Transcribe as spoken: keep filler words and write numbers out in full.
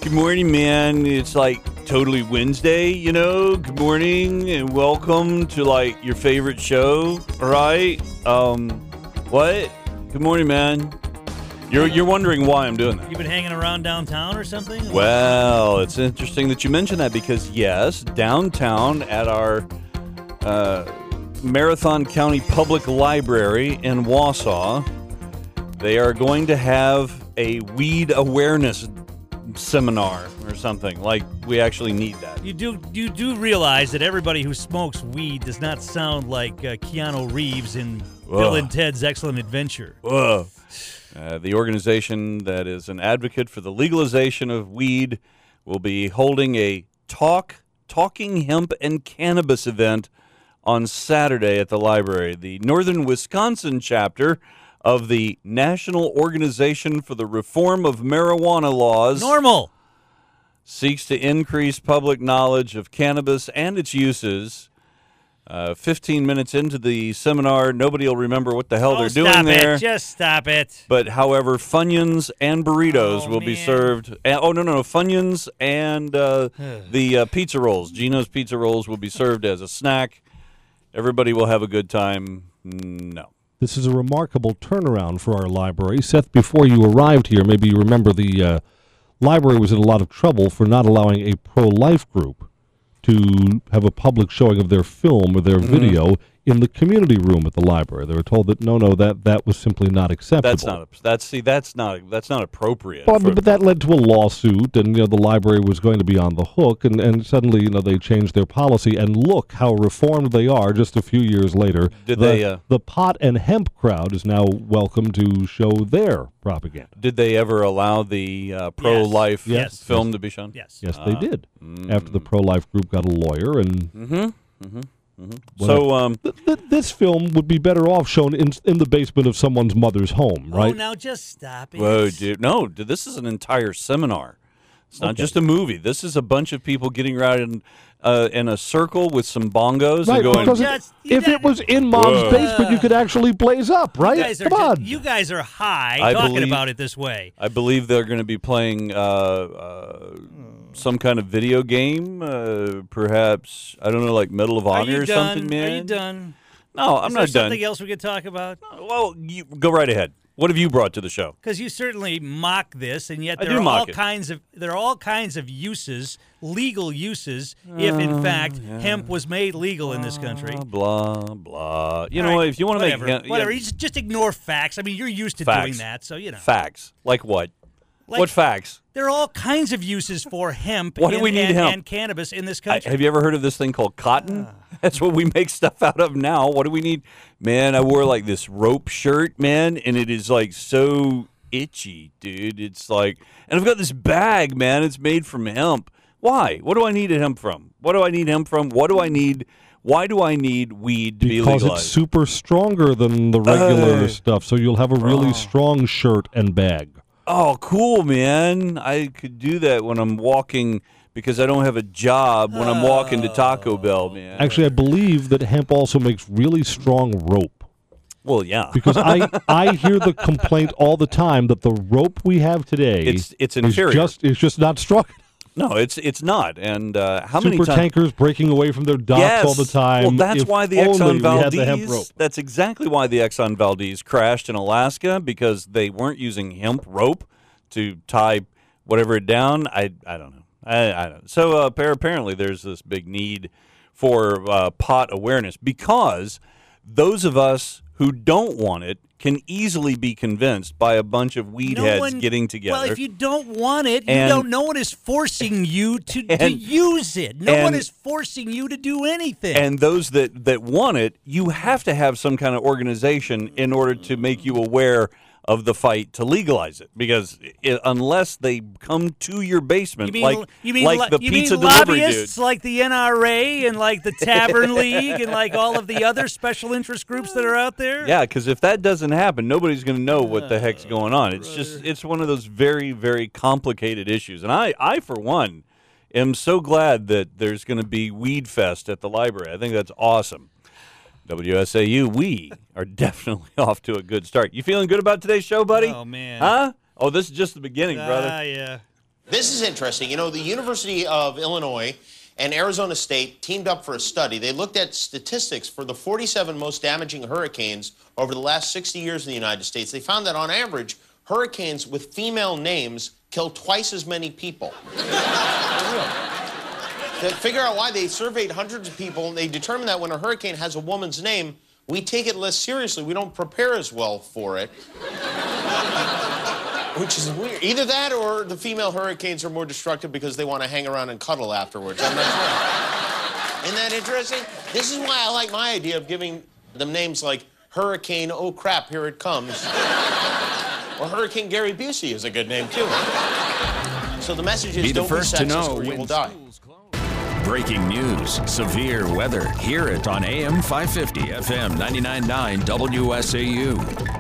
Good morning, man. It's like totally Wednesday, you know? Good morning and welcome to like your favorite show, all right? Um, what? Good morning, man. You're you're wondering why I'm doing that. You've been hanging around downtown or something? Well, it's interesting that you mention that because, yes, downtown at our uh, Marathon County Public Library in Wausau, they are going to have a weed awareness seminar or something. Like, we actually need that. You do you do realize that everybody who smokes weed does not sound like uh, Keanu Reeves in Whoa. Bill and Ted's Excellent Adventure. Whoa. Uh, the organization that is an advocate for the legalization of weed will be holding a talk, talking hemp and cannabis event on Saturday at the library. The Northern Wisconsin chapter of the National Organization for the Reform of Marijuana Laws Normal. seeks to increase public knowledge of cannabis and its uses. Uh, fifteen minutes into the seminar, nobody will remember what the hell Oh, they're doing stop there. it. Just stop it. But, however, Funyuns and burritos Oh, will be man. served. And, oh, no, no, no. Funyuns and uh, the uh, pizza rolls. Gino's Pizza Rolls will be served as a snack. Everybody will have a good time. No. This is a remarkable turnaround for our library. Seth, before you arrived here, maybe you remember the uh, library was in a lot of trouble for not allowing a pro-life group to have a public showing of their film or their Mm-hmm. video in the community room at the library. They were told that no, no, that that was simply not acceptable. That's not, that's, see, that's not, that's not appropriate. Well, for- but that led to a lawsuit, and you know the library was going to be on the hook, and, and suddenly you know they changed their policy, and look how reformed they are. Just a few years later, Did the, they, uh, the pot and hemp crowd is now welcome to show their propaganda. Did they ever allow the uh, pro-life Yes. film Yes. to be shown? Yes. Yes, they Ah. did. Mm. After the pro-life group got a lawyer, and Mm-hmm. Mm-hmm. Well, So, um, th- th- this film would be better off shown in in the basement of someone's mother's home, right? Oh, now just stop it. whoa, dude. No, dude, this is an entire seminar. It's not Okay. just a movie. This is a bunch of people getting around in, uh, in a circle with some bongos Right, and going, because Just- if, you if got- it was in mom's Whoa. basement, you could actually blaze up, right? You guys are Come just- on. you guys are high I talking believe- about it this way. I believe they're going to be playing uh, uh, some kind of video game, uh, perhaps, I don't know, like Medal of Are Honor you or done? something, man. Are you done? No, I'm Is not there done. something else we could talk about? Well, you, go right ahead. What have you brought to the show? Because you certainly mock this, and yet I there do are mock all it. kinds of there are all kinds of uses, legal uses, if Oh, in fact hemp was made legal in this country. Blah, blah, blah. You All know right, what? If you want to make whatever, hemp- whatever, yeah, you just, just ignore facts. I mean, you're used to Facts. doing that, so you know. facts. Like what? Like, what facts? There are all kinds of uses for hemp, Why do and, we need and, hemp? and cannabis in this I, country. have you ever heard of this thing called cotton? Ah. That's what we make stuff out of now. What do we need? Man, I wore like this rope shirt, man, and it is like so itchy, dude. It's like, and I've got this bag, man. It's made from hemp. Why? What do I need hemp from? What do I need hemp from? What do I need? Why do I need weed to be because legalized? it's super stronger than the regular Uh, stuff, so you'll have a really oh. strong shirt and bag. Oh, cool, man. I could do that when I'm walking because I don't have a job when I'm walking to Taco Bell, man. Actually, I believe that hemp also makes really strong rope. well, yeah. Because I, I hear the complaint all the time that the rope we have today It's it's is inferior. just is just not strong. no, it's it's not. And uh, how Super many times? tankers breaking away from their docks Yes. all the time. Well, that's If why the only Exxon we had the hemp rope. Valdez. That's exactly why the Exxon Valdez crashed in Alaska because they weren't using hemp rope to tie whatever it down. I I don't know. I, I don't know. So uh, appar- apparently there's this big need for uh, pot awareness because those of us who don't want it can easily be convinced by a bunch of weed No heads one- getting together. Well, if you don't want it, you And- don't. No one is forcing you to, to And- use it. No one and- is forcing you to do anything. And those that, that want it, you have to have some kind of organization in order to make you aware of the fight to legalize it. Because it, unless they come to your basement, you mean, like, you mean, like lo- the you pizza mean delivery lobbyists dude. like the N R A and like the Tavern League and like all of the other special interest groups that are out there? Yeah, because if that doesn't happen, nobody's going to know what the heck's going on. It's just, it's one of those very, very complicated issues. And I, I for one, am so glad that there's going to be Weed Fest at the library. I think that's awesome. W S A U, we are definitely off to a good start. You feeling good about today's show, buddy? Oh, man. Huh? Oh, this is just the beginning, brother. Ah, yeah. This is interesting. You know, the University of Illinois and Arizona State teamed up for a study. They looked at statistics for the forty-seven most damaging hurricanes over the last sixty years in the United States. They found that on average, hurricanes with female names kill twice as many people. To figure out why, they surveyed hundreds of people, and they determined that when a hurricane has a woman's name, we take it less seriously. We don't prepare as well for it. Which is weird. Either that or the female hurricanes are more destructive because they want to hang around and cuddle afterwards. I'm not sure. Isn't that interesting? This is why I like my idea of giving them names like Hurricane, oh crap, here it comes. Or Hurricane Gary Busey is a good name, too. So the message is, Be the don't first be to sexist know or you when will die. Breaking news, severe weather. Hear it on A M five fifty, F M ninety-nine point nine W S A U.